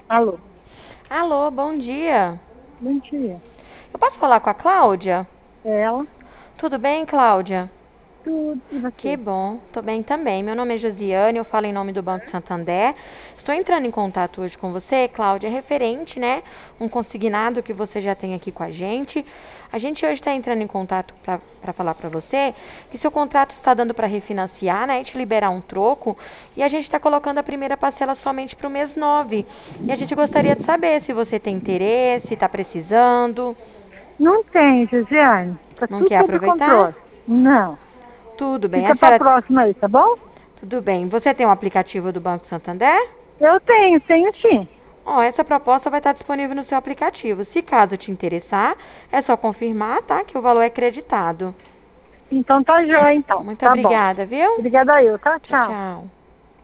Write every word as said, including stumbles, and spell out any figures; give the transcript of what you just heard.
Alô, Alô, bom dia. bom dia. Eu posso falar com a Cláudia? É ela? Tudo bem, Cláudia? Tudo e Que você? bom, tô bem também. Meu nome é Josiane, eu falo em nome do Banco Santander. Estou entrando em contato hoje com você, Cláudia, referente, né? Um consignado que você já tem aqui com a gente. A gente hoje está entrando em contato para falar para você que seu contrato está dando para refinanciar, né? E te liberar um troco. E a gente está colocando a primeira parcela somente para o mês nove. E a gente gostaria de saber se você tem interesse, está precisando, Não tem, Josiane. Tá não tudo quer sob aproveitar? controle. Não. Tudo bem. A Fica pra senhora, próxima aí, tá bom? tudo bem. Você tem um aplicativo do Banco Santander? Eu tenho, tenho sim. Ó, essa proposta vai estar disponível no seu aplicativo. Se caso te interessar, é só confirmar, tá? Que o valor é creditado. Então tá jóia, então. Muito Tá bom. obrigada, viu? Obrigada eu, tá? Tchau, Tchau. tchau.